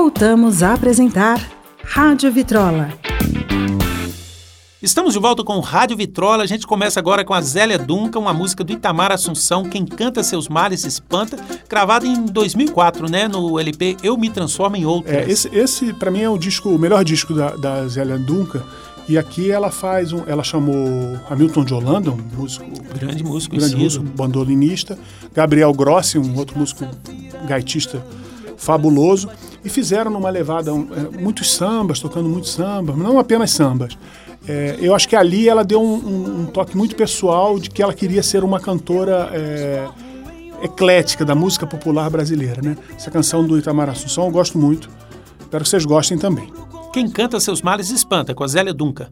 Voltamos a apresentar Rádio Vitrola. Estamos de volta com Rádio Vitrola. A gente começa agora com a Zélia Duncan, uma música do Itamar Assunção, Quem Canta Seus Males Espanta, gravada em 2004, né, no LP Eu Me Transformo em Outras. Esse para mim é o melhor disco da Zélia Duncan. E aqui ela ela chamou Hamilton de Holanda, um músico... Grande músico, bandolinista. Gabriel Grossi, um outro músico gaitista fabuloso. E fizeram numa levada muitos sambas, tocando muitos sambas, não apenas sambas. Eu acho que ali ela deu um toque muito pessoal de que ela queria ser uma cantora eclética da música popular brasileira, né? Essa canção do Itamar Assunção eu gosto muito. Espero que vocês gostem também. Quem Canta Seus Males Espanta, com a Zélia Duncan.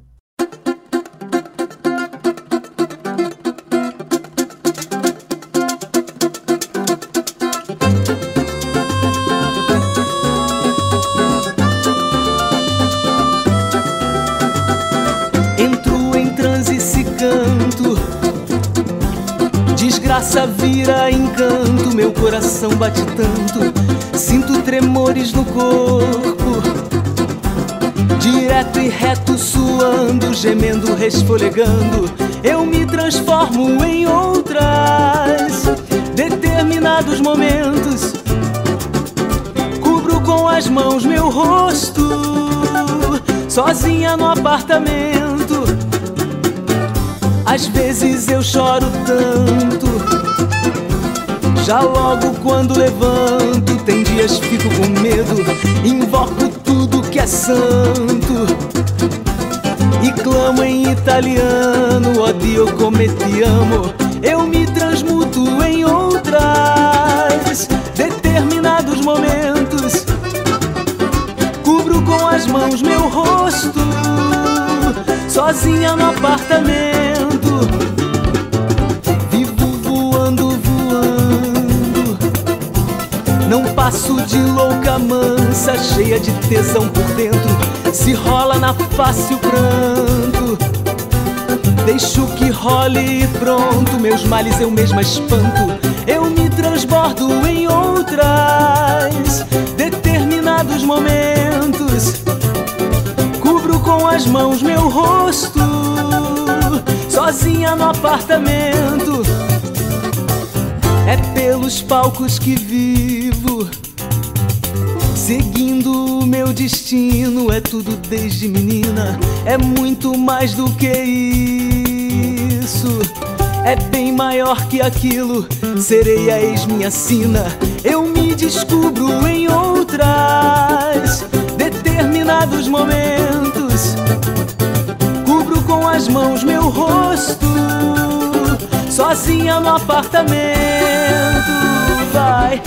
Entro em transe se canto, desgraça vira encanto, meu coração bate tanto, sinto tremores no corpo. Direto e reto, suando, gemendo, resfolegando, eu me transformo em outras. Determinados momentos, cubro com as mãos meu rosto, sozinha no apartamento. Às vezes eu choro tanto, já logo quando levanto, tem dias fico com medo, invoco tudo que é santo e clamo em italiano, ó Dio come ti amo. Eu me transmuto em outras. Determinados momentos, cubro com as mãos meu rosto, sozinha no apartamento. Vivo voando, voando, não passo de louca mansa, cheia de tesão por dentro, se rola na face o pranto. Deixo que role e pronto, meus males eu mesma espanto. Eu me transbordo em outras. Determinados momentos, cubro com as mãos meu rosto, sozinha no apartamento. É pelos palcos que vivo, seguindo o meu destino. É tudo desde menina, é muito mais do que isso. É bem maior que aquilo, serei a ex-minha sina. Eu me descubro em outras. Determinados momentos, cubro com as mãos meu rosto, sozinha no apartamento. Vai.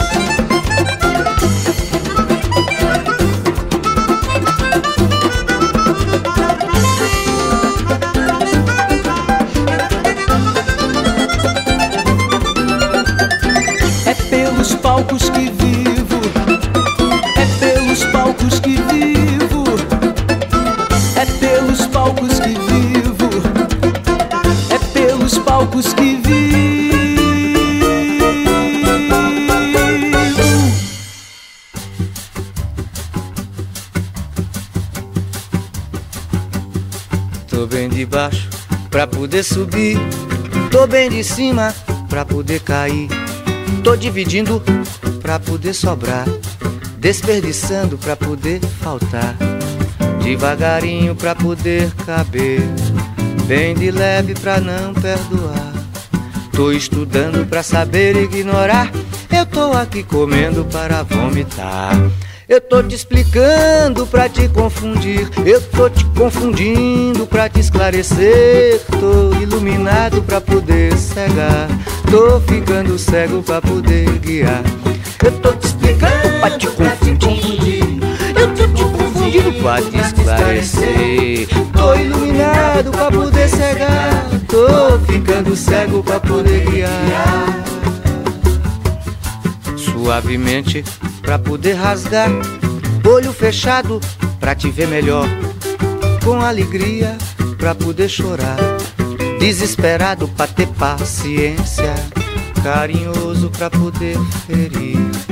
É pelos palcos que vivo, é pelos palcos que vivo, é pelos palcos que vivo, é pelos palcos que vivo. Tô bem de baixo pra poder subir, tô bem de cima pra poder cair. Tô dividindo pra poder sobrar, desperdiçando pra poder faltar, devagarinho pra poder caber, bem de leve pra não perdoar. Tô estudando pra saber ignorar, eu tô aqui comendo para vomitar. Eu tô te explicando pra te confundir, eu tô te confundindo pra te esclarecer. Tô iluminado pra poder cegar, tô ficando cego pra poder guiar. Eu tô te explicando pra te confundir, eu tô te confundindo pra te esclarecer. Tô iluminado pra poder cegar, tô ficando cego pra poder guiar. Suavemente pra poder rasgar, olho fechado pra te ver melhor, com alegria pra poder chorar, desesperado pra ter paciência, carinhoso pra poder ferir,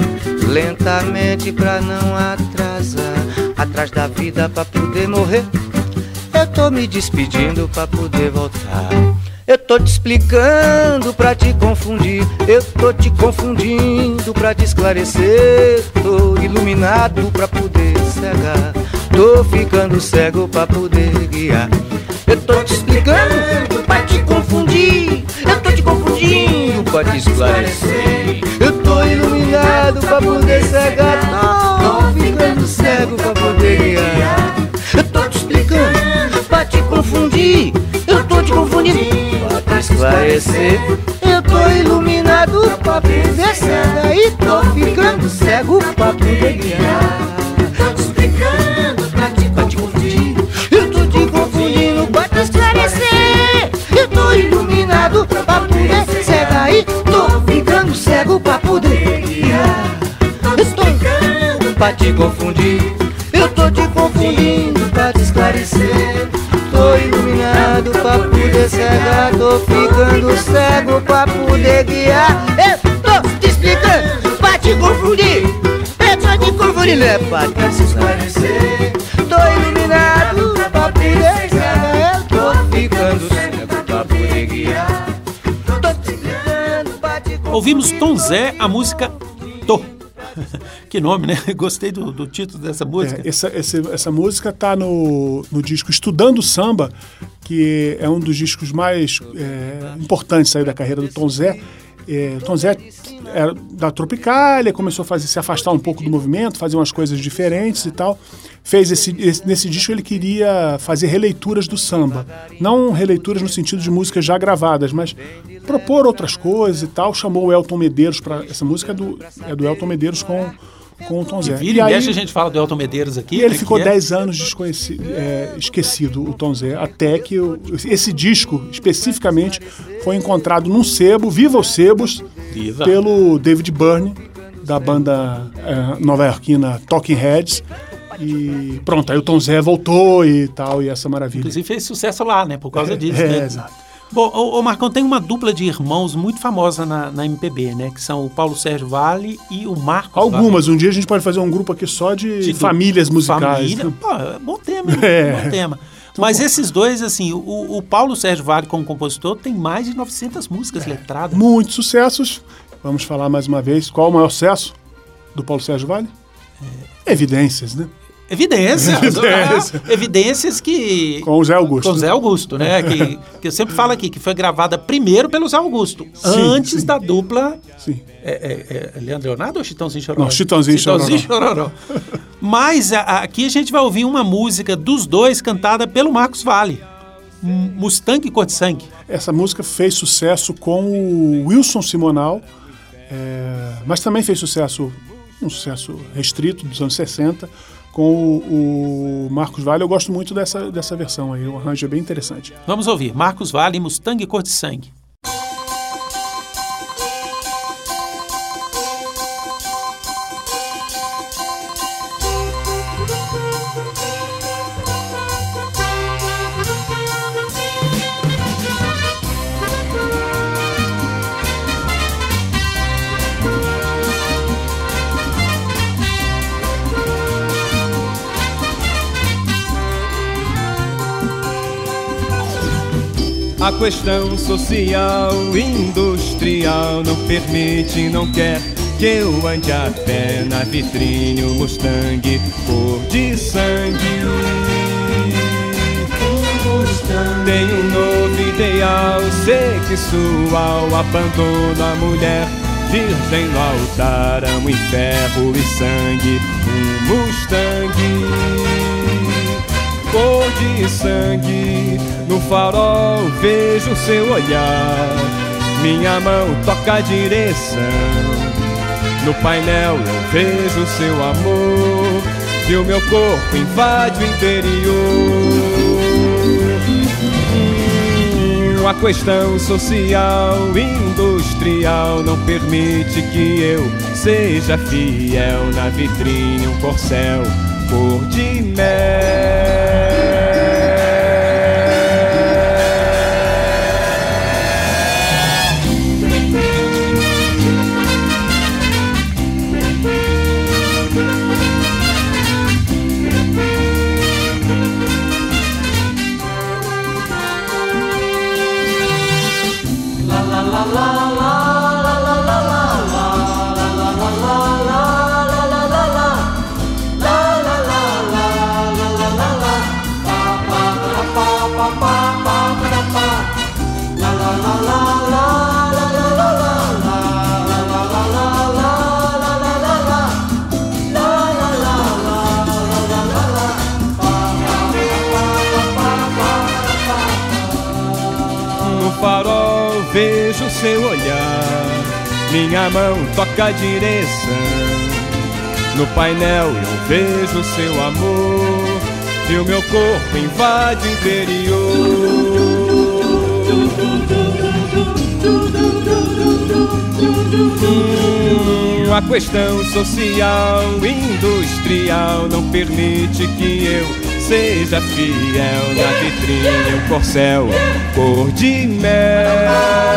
lentamente pra não atrasar. Atrás da vida pra poder morrer, eu tô me despedindo pra poder voltar. Eu tô te explicando pra te confundir, eu tô te confundindo pra te esclarecer. Tô iluminado pra poder cegar, tô ficando cego pra poder guiar. Eu tô te explicando pra te confundir, eu tô te confundindo pra te esclarecer. Eu tô iluminado pra poder cegar, tô ficando cego pra poder guiar. Eu tô te explicando pra te confundir, eu tô te confundindo pra te esclarecer. Eu tô iluminado pra poder cegar e tô ficando cego pra poder guiar. Tô te explicando pra te confundir, eu tô te confundindo pra te esclarecer. Eu tô iluminado pra poder cegar e tô ficando cego pra poder guiar. Eu tô explicando pra te confundir, eu tô te confundindo pra te esclarecer. Tô iluminado pra poder cegar, tô ficando cego pra poder guiar. Eu tô te explicando pra te confundir, eu tô te confundindo pra te esclarecer. Tô iluminado pra poder cegar, eu tô ficando cego pra poder guiar. Tô te explicando pra te confundir. Ouvimos Tom Zé, a música Tô. Que nome, né? Gostei do título dessa música. Essa música está no disco Estudando Samba, que é um dos discos mais importantes aí da carreira do Tom Zé. Tom Zé era da Tropicália, começou a se afastar um pouco do movimento, fazer umas coisas diferentes e tal. Nesse disco ele queria fazer releituras do samba. Não releituras no sentido de músicas já gravadas, mas propor outras coisas e tal. Chamou o Elton Medeiros para... Essa música é do Elton Medeiros com o Tom Zé. E aí a gente fala do Elton Medeiros aqui. E ele ficou 10 anos esquecido, o Tom Zé, até que esse disco, especificamente, foi encontrado num sebo, Viva os Sebos, pelo David Byrne, da banda nova-iorquina Talking Heads. E pronto, aí o Tom Zé voltou e tal, e essa maravilha. Inclusive fez sucesso lá, né, por causa disso. Né? Exato. Bom, Marcão, tem uma dupla de irmãos muito famosa na MPB, né? Que são o Paulo Sérgio Vale e o Marcos Algumas. Vale. Um dia a gente pode fazer um grupo aqui só de famílias musicais. Família. Pô, bom tema, hein? Bom tema. Mas esses dois, assim, o Paulo Sérgio Vale como compositor tem mais de 900 músicas letradas. Muitos sucessos. Vamos falar mais uma vez. Qual o maior sucesso do Paulo Sérgio Vale? Evidências, né? Evidências que... Com o Zé Augusto. Com o Zé Augusto, né? que eu sempre falo aqui, que foi gravada primeiro pelo Zé Augusto, antes da dupla... Sim. Leandro Leonardo ou Chitãozinho Chororó? Não, Chitãozinho Chororó. Mas aqui a gente vai ouvir uma música dos dois cantada pelo Marcos Vale, Mustang Cor de Sangue. Essa música fez sucesso com o Wilson Simonal, mas também fez sucesso, um sucesso restrito dos anos 60, com o Marcos Vale. Eu gosto muito dessa versão aí, o arranjo é bem interessante. Vamos ouvir Marcos Vale, Mustang Cor de Sangue. A questão social, industrial não permite, não quer que eu ande a pé na vitrine, o Mustang cor de sangue. Tem um novo ideal sexual, abandono a mulher, virgem no altar, amo em ferro e sangue, um Mustang cor de sangue. No farol vejo seu olhar, minha mão toca a direção. No painel eu vejo seu amor e o meu corpo invade o interior. A questão social, industrial não permite que eu seja fiel na vitrine, um corcel cor de mel. vejo seu olhar, minha mão toca a direção. No painel eu vejo seu amor e o meu corpo invade o interior. A questão social, industrial não permite que eu seja fiel. Na vitrine um corcel cor de mel,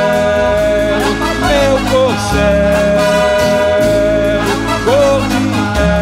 meu corcel cor de mel.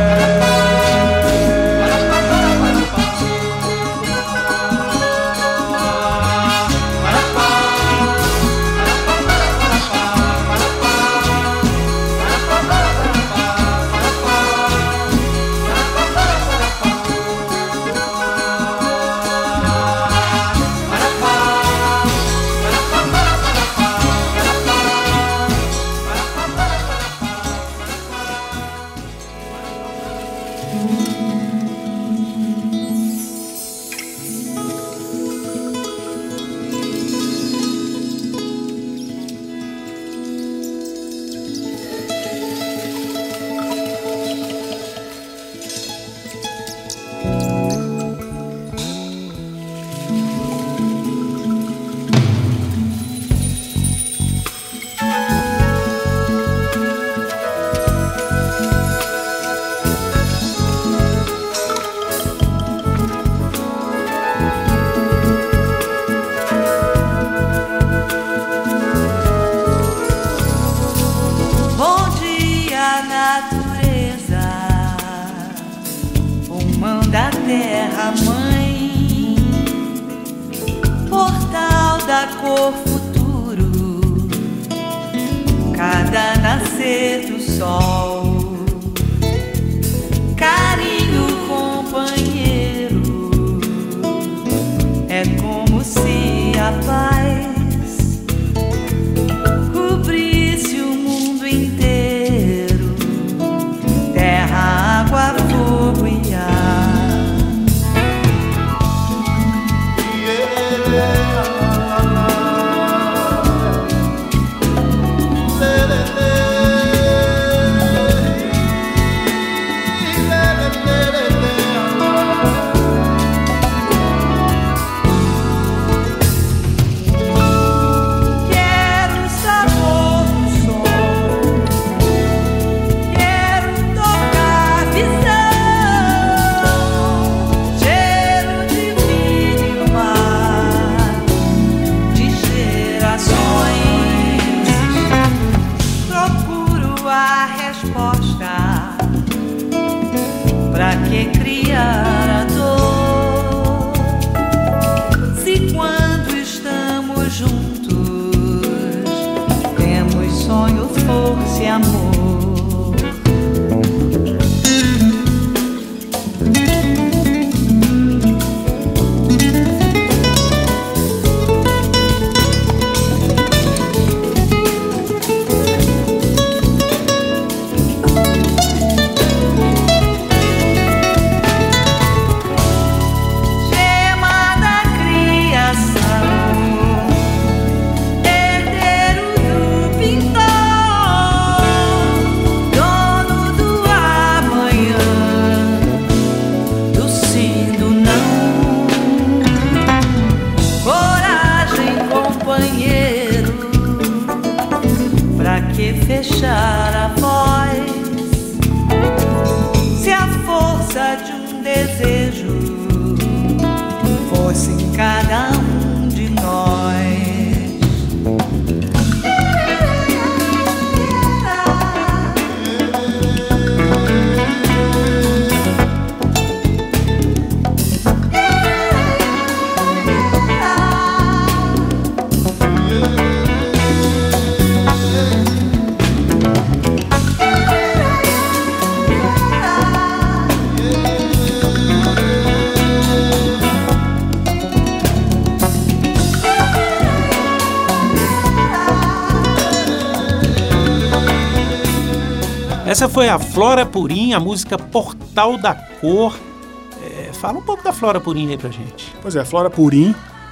Essa foi a Flora Purim, a música Portal da Cor. Fala um pouco da Flora Purim aí pra gente. Pois é, a Flora Purim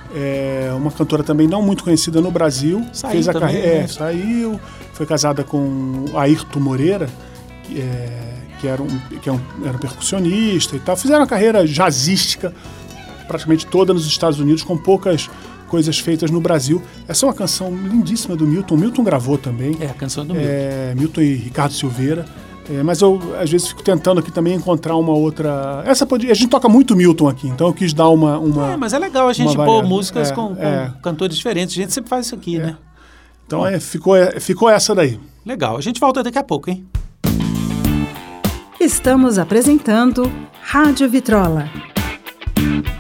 uma cantora também não muito conhecida no Brasil. Saiu fez a também, carreira, né? Saiu, foi casada com o Ayrton Moreira, que era um percussionista e tal. Fizeram uma carreira jazzística praticamente toda nos Estados Unidos, com poucas coisas feitas no Brasil. Essa é uma canção lindíssima do Milton. O Milton gravou também. A canção do Milton. Milton e Ricardo Silveira. Mas eu, às vezes, fico tentando aqui também encontrar uma outra... A gente toca muito Milton aqui, então eu quis dar uma mas é legal a gente pôr músicas com cantores diferentes. A gente sempre faz isso aqui, né? Então ficou essa daí. Legal. A gente volta daqui a pouco, hein? Estamos apresentando Rádio Vitrola.